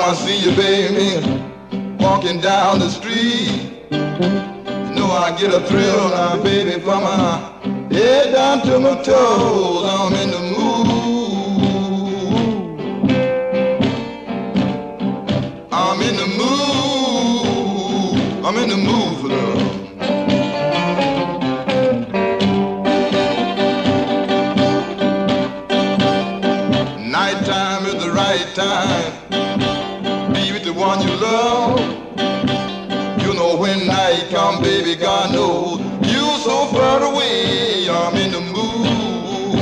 I see you, baby, walking down the street, you know I get a thrill now, baby, from my head down to my toes. I'm in the mood. I'm in the mood. I'm in the mood for love. Nighttime is the right time. Be with the one you love. You know when night come, baby, God knows you so far away. I'm in the mood.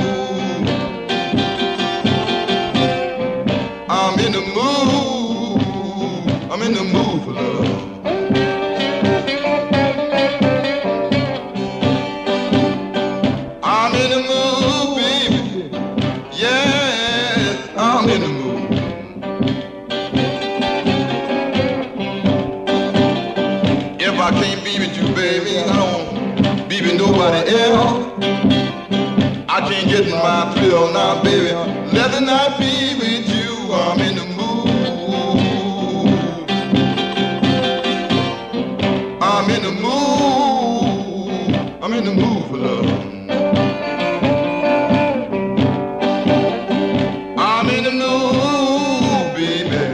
I'm in the mood. I'm in the mood for love. I'm in the mood, baby. Yeah, I'm in the mood. If I can't be with you, baby, I don't be with nobody else. I can't get my thrill now, baby. Let the night be with you. I'm in the mood. I'm in the mood. I'm in the mood for love. I'm in the mood, baby.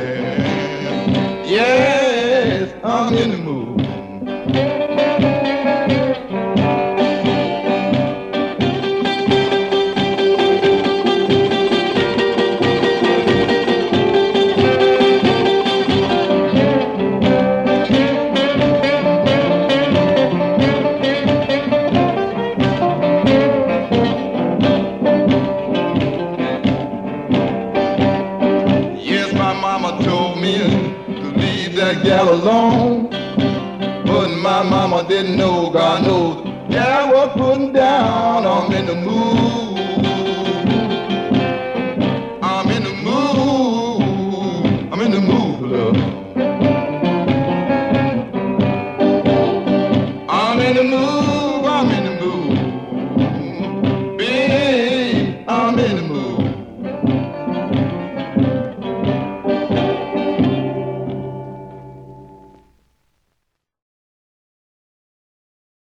Yes, I'm in the mood. Yes, my mama told me to leave that gal alone, but my mama didn't know, God knows, gal was putting down. I'm in the mood.